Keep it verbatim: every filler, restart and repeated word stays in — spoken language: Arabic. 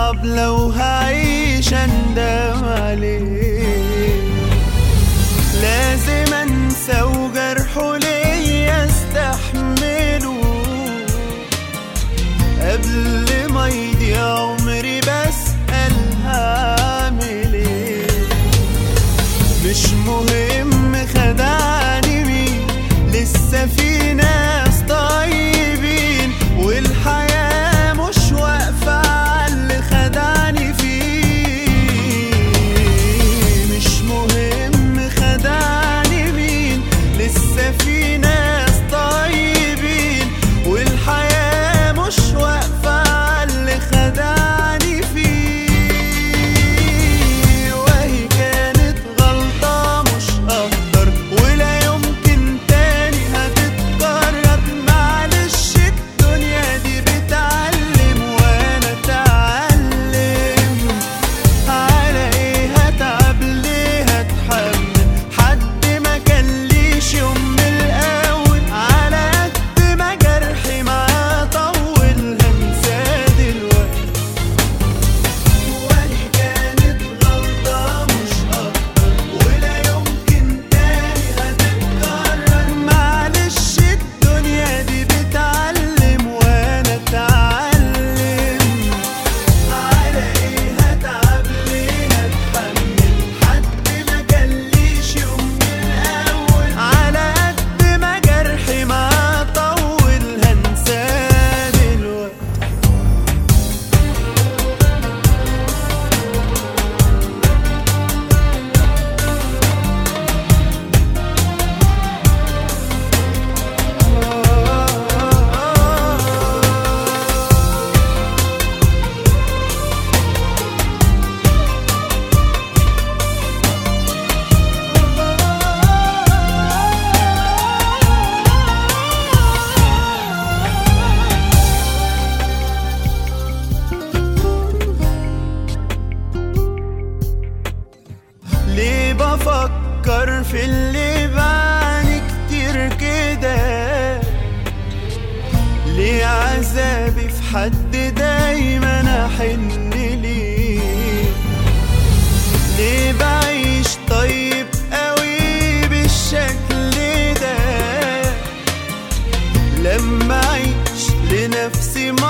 صعب لو هعيش اندم عليه. لازم انسى وجرحه ليا استحمله قبل ما يضيع عمري بسأل هعمل ايه. مش مهم خدعني مين، لسه في ناس طيبين والحياة مش واقفة على اللي خدعني فيه. مش مهم خدعني مين، لسه في ناس طيبين والحياة مش واقفة على اللي خدعني فيه. وهي كانت غلطة مش أقدر ولا يمكن تاني هتتكرر. معلش الدنيا دي بتعلم وأنا أتعلم. على إيه هتعب ليه هتحمل حد ما كان ليش يوم من الأول. على قد ما جرحي معاه طول هنساه دلوقتي. وهي كانت غلطة مش أكتر ولا يمكن تاني هتتكرر. معلش الدنيا دي بتعلم وأنا أتعلم. على إيه هتعب ليه هتحمل حد ما كان ليش يوم من الأول. على قد ما جرحي معاه طول هنساه دلوقتي. ليه بفكر في اللي بعاني كتير كده؟ ليه عذابي في حد دايما احن ليه؟ ليه بعيش طيب قوي بالشكل ده لما اعيش لنفسي